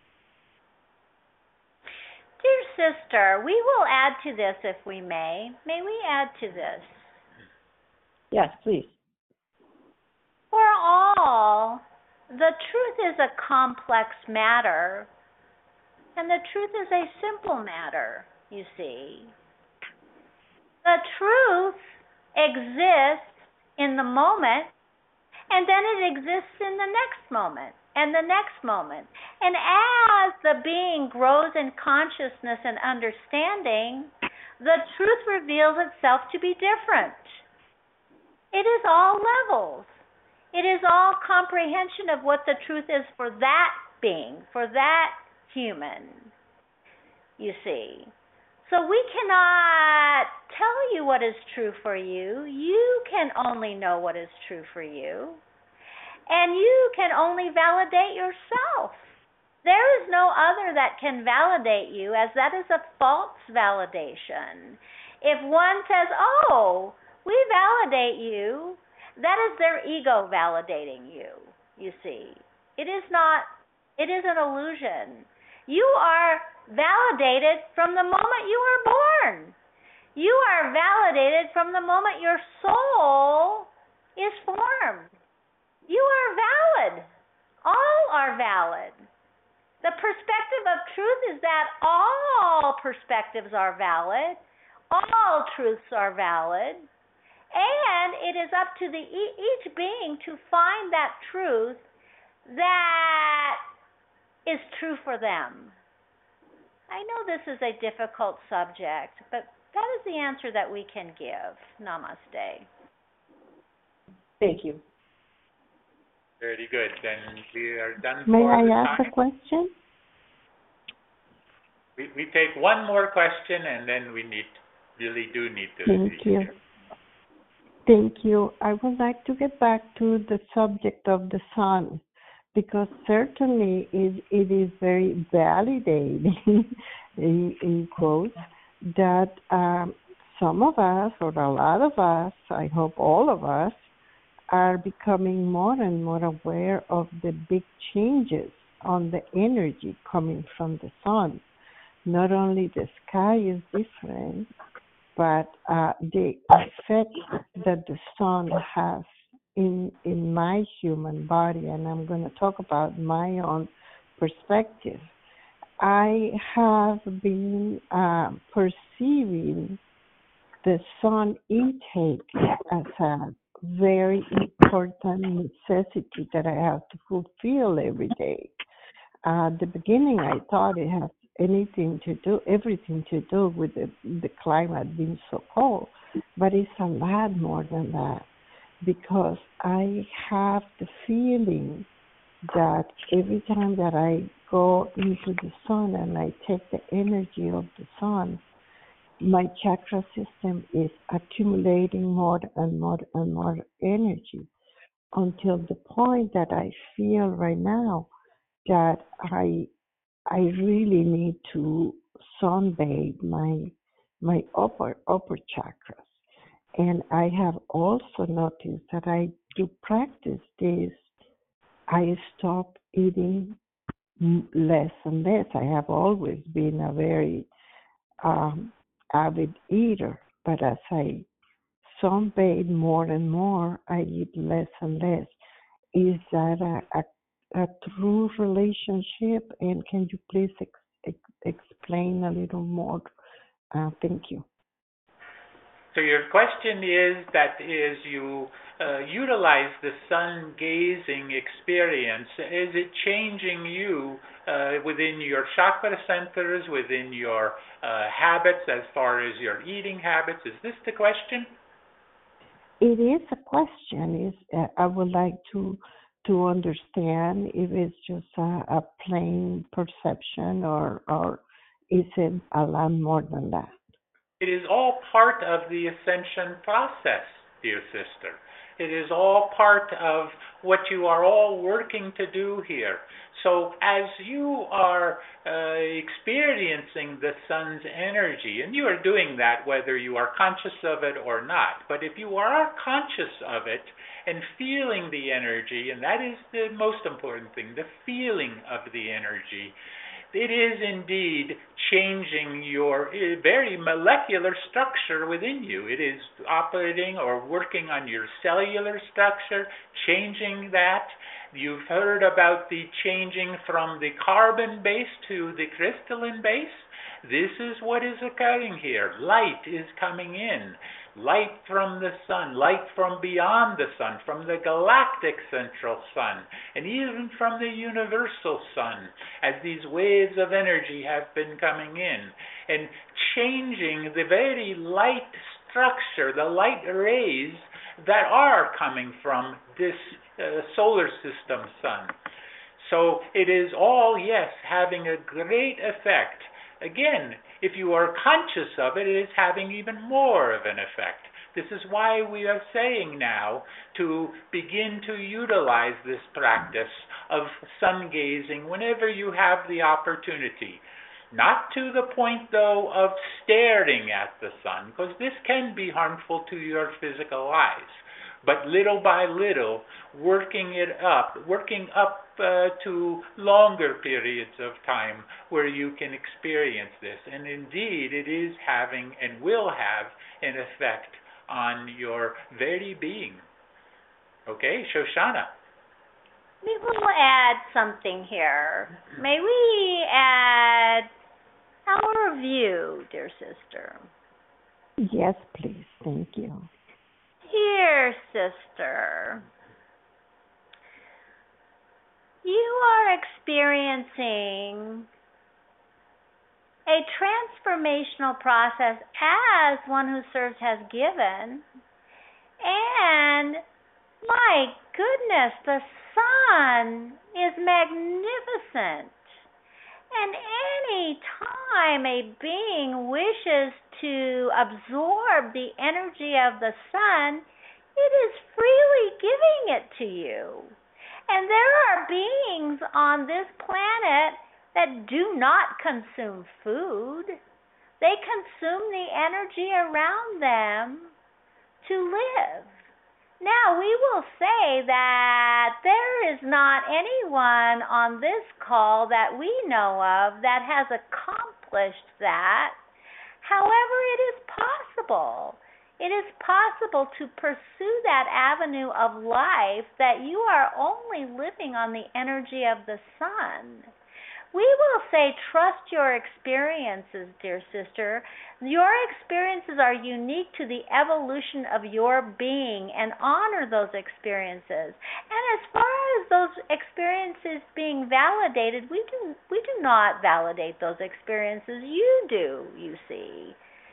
Dear sister, we will add to this if we may. May we add to this? Yes, please. For all, the truth is a complex matter, and the truth is a simple matter, you see. The truth exists in the moment, and then it exists in the next moment, and the next moment. And as the being grows in consciousness and understanding, the truth reveals itself to be different. It is all levels. It is all comprehension of what the truth is for that being, for that human, you see. So we cannot tell you what is true for you. You can only know what is true for you. And you can only validate yourself. There is no other that can validate you, as that is a false validation. If one says, oh, we validate you, that is their ego validating you, you see. It is not, it is an illusion. You are validated from the moment you were born. You are validated from the moment your soul is formed. You are valid. All are valid. The perspective of truth is that all perspectives are valid. All truths are valid. And it is up to the each being to find that truth that is true for them. I know this is a difficult subject, but that is the answer that we can give. Namaste. Thank you. Very good. Then we are done May for I the ask time. a question? We, we take one more question, and then we need really do need to. Thank you. Thank you. I would like to get back to the subject of the sun, because certainly it, it is very validating, in, in quotes, that um, some of us, or a lot of us, I hope all of us, are becoming more and more aware of the big changes on the energy coming from the sun. Not only the sky is different, but uh, the effect that the sun has in in my human body, and I'm going to talk about my own perspective. I have been uh, perceiving the sun intake as a very important necessity that I have to fulfill every day. Uh, at the beginning, I thought it had anything to do, everything to do with the, the climate being so cold, but it's a lot more than that, because I have the feeling that every time that I go into the sun and I take the energy of the sun, my chakra system is accumulating more and more and more energy, until the point that I feel right now that I I really need to sunbathe my my upper upper chakras. And I have also noticed that I do practice this. I stop eating less and less. I have always been a very um, avid eater, but as I sunbathe more and more, I eat less and less. Is that a, a, a true relationship? And can you please ex, ex, explain a little more? Uh, thank you. So your question is that is you uh, utilize the sun gazing experience, is it changing you uh, within your chakra centers, within your uh, habits as far as your eating habits? Is this the question? It is a question. Is uh, I would like to to understand if it's just a, a plain perception, or or is it a lot more than that? It is all part of the ascension process, dear sister. It is all part of what you are all working to do here. So as you are uh, experiencing the sun's energy, and you are doing that whether you are conscious of it or not, but if you are conscious of it and feeling the energy, and that is the most important thing, the feeling of the energy, it is indeed changing your very molecular structure within you. It is operating or working on your cellular structure, changing that. You've heard about the changing from the carbon base to the crystalline base. This is what is occurring here. Light is coming in. Light from the sun, light from beyond the sun, from the galactic central sun, and even from the universal sun, as these waves of energy have been coming in, and changing the very light structure, the light rays that are coming from this uh, solar system sun. So it is all, yes, having a great effect. Again, if you are conscious of it, it is having even more of an effect. This is why we are saying now to begin to utilize this practice of sun gazing whenever you have the opportunity. Not to the point, though, of staring at the sun, because this can be harmful to your physical eyes. But little by little, working it up, working up uh, to longer periods of time where you can experience this. And indeed, it is having and will have an effect on your very being. Okay, Shoshana. We will add something here. May we add our view, dear sister? Yes, please. Thank you. Dear sister, you are experiencing a transformational process as one who serves has given. And my goodness, the sun is magnificent. And any time a being wishes to absorb the energy of the sun, it is freely giving it to you. And there are beings on this planet that do not consume food. They consume the energy around them to live. Now, we will say that there is not anyone on this call that we know of that has accomplished that. However, it is possible. It is possible to pursue that avenue of life that you are only living on the energy of the sun. We will say, trust your experiences, dear sister. Your experiences are unique to the evolution of your being, and honor those experiences. And as far as those experiences being validated, we do, we do not validate those experiences. You do, you see.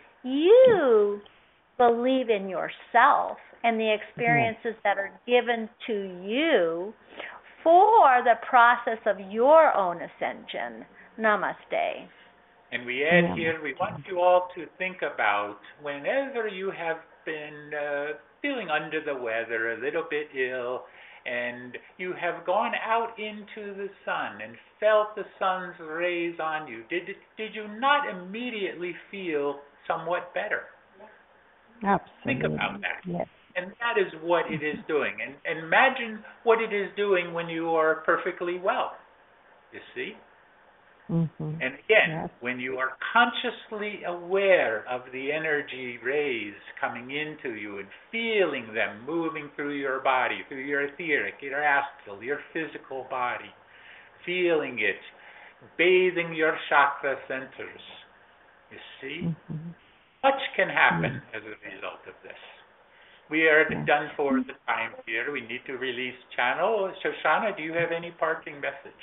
You believe in yourself and the experiences that are given to you for the process of your own ascension. Namaste. And we add here, we want you all to think about whenever you have been uh, feeling under the weather, a little bit ill, and you have gone out into the sun and felt the sun's rays on you, did, did you not immediately feel somewhat better? Absolutely. Think about that. Yes. And that is what it is doing. And, and imagine what it is doing when you are perfectly well. You see? Mm-hmm. And again, Yes. when you are consciously aware of the energy rays coming into you and feeling them moving through your body, through your etheric, your astral, your physical body, feeling it, bathing your chakra centers, you see? Mm-hmm. Much can happen as a result of this. We are done for the time here. We need to release channel. Shoshana, do you have any parting message?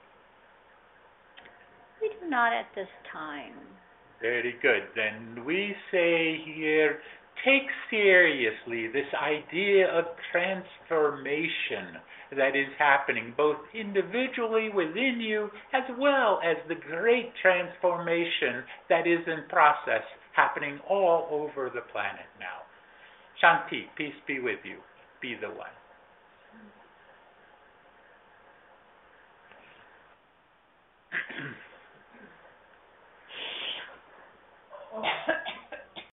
We do not at this time. Very good. Then we say here, take seriously this idea of transformation that is happening both individually within you as well as the great transformation that is in process happening all over the planet now. Shanti, peace be with you. Be the one.